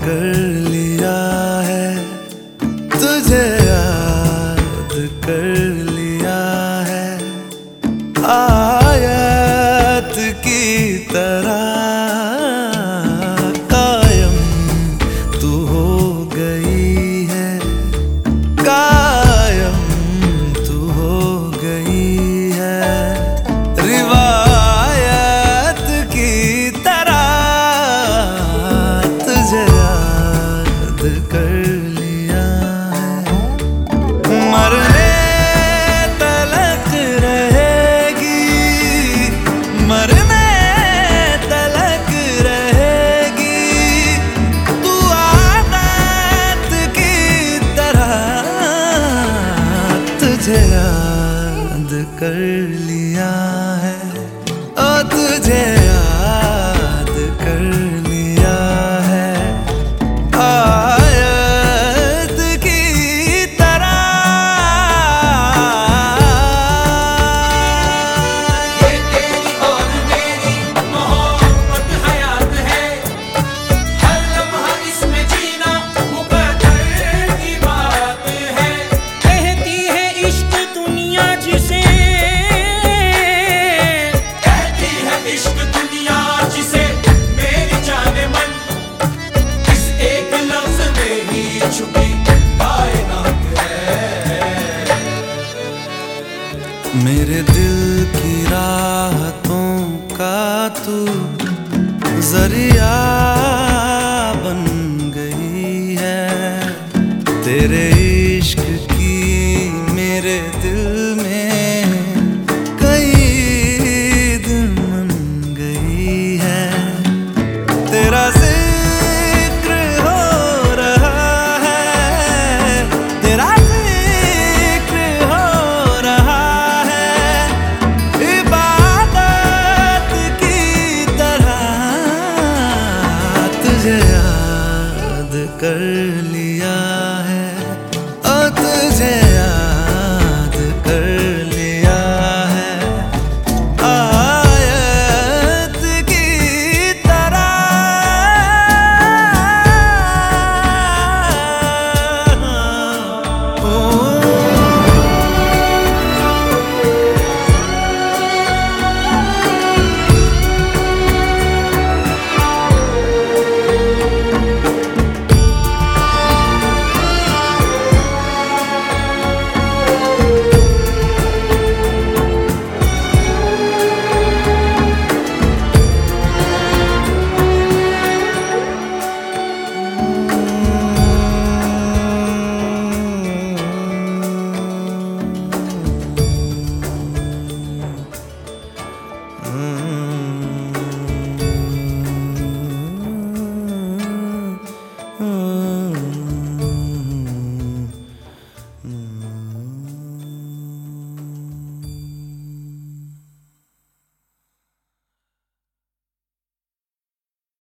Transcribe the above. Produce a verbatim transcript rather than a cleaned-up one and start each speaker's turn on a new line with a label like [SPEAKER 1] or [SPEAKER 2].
[SPEAKER 1] कर लिया है, तुझे याद कर लिया है। आयत की तरह कायम तू हो गई है, कायम तू हो गई है। रिवायत की तरह तुझे याद कर लिया है। मरने तलक रहेगी, मरने तलक रहेगी तू आदत की तरह। तुझे याद कर लिया है, ओ तुझे याद कर लिया है। आयत की तरह।
[SPEAKER 2] ये तेरी और मेरी मोहब्बत हयात है, हर लम्हा इसमें जीना मुकद्दर की बात है। कहती है इश्क दुनिया जिसे, कहती है इश्क दुनिया जिसे मेरी जाने मन इस एक लफ्ज में ही छुपी कायनात है।
[SPEAKER 1] मेरे दिल की राहतों का तू जरिया बन गई है। तेरे इश्क की मेरे